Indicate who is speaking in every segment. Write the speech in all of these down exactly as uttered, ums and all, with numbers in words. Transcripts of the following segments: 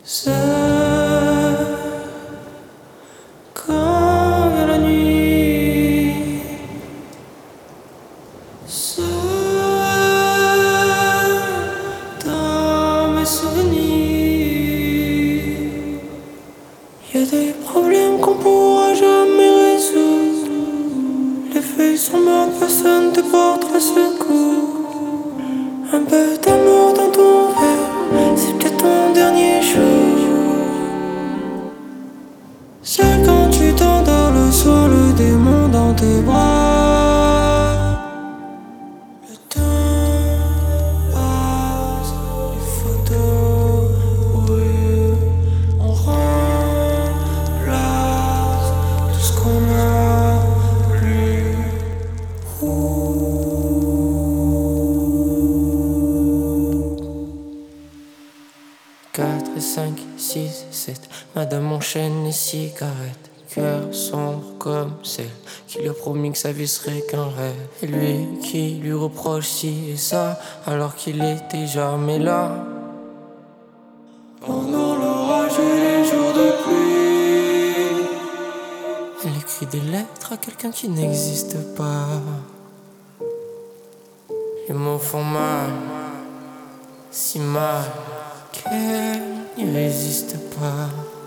Speaker 1: Seul, quand vient la nuit, seul dans mes souvenirs. Y a des problèmes qu'on pourra jamais résoudre. Les feuilles sont mortes, personne te portera secours. Un peu d'amour dans ton verre, c'est peut-être ton dernier jour. Seul quand tu t'endors le soir, le démon dans tes bras. Le temps passe, les photos brûlent. On remplace tout ce qu'on a plus. quatre et cinq, six, sept, madame enchaîne les cigarettes. Cœur sombre comme celle qui lui a promis que sa vie serait qu'un rêve. Et lui qui lui reproche ci et ça alors qu'il était jamais là. Pendant l'orage et les jours de pluie, elle écrit des lettres à quelqu'un qui n'existe pas. Les mots font mal, si mal qu'elle n'y résiste pas.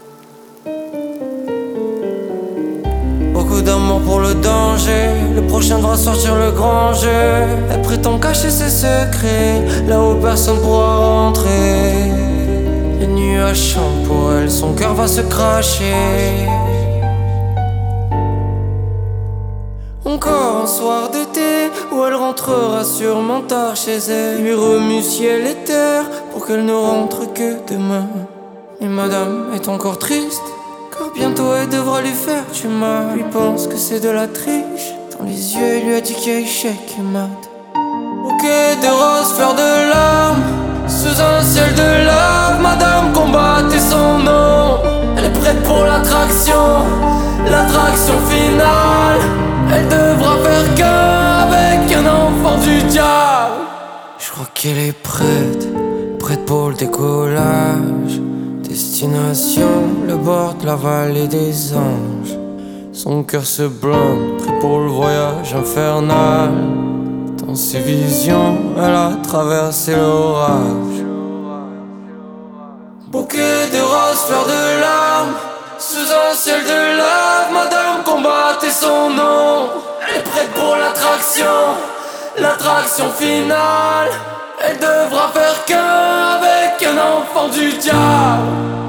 Speaker 1: Beaucoup d'amour pour le danger, le prochain devra sortir le grand jeu. Elle prétend cacher ses secrets, là où personne pourra rentrer. Les nuages chantent pour elle, son cœur va se cracher. Encore un soir d'été où elle rentrera sûrement tard chez elle. Lui remue ciel et terre pour qu'elle ne rentre que demain. Mais madame est encore triste, car bientôt elle devra lui faire du mal. Lui pense que c'est de la triche, dans les yeux il lui a dit qu'il y a échec et mat. Bouquet de roses, fleurs de larmes, sous un ciel de lave, madame combattait son nom. Elle est prête pour l'attraction, l'attraction finale. Elle devra faire qu'un avec un enfant du diable. Je crois qu'elle est prête, prête pour le décollage. Destination, le bord de la vallée des anges. Son cœur se blinde, prêt pour le voyage infernal. Dans ses visions, elle a traversé l'orage. Bouquet de roses, fleurs de larmes, sous un ciel de lave, madame combattait son nom. Elle est prête pour l'attraction, l'attraction finale. Elle devra faire qu'un avec un enfant du diable.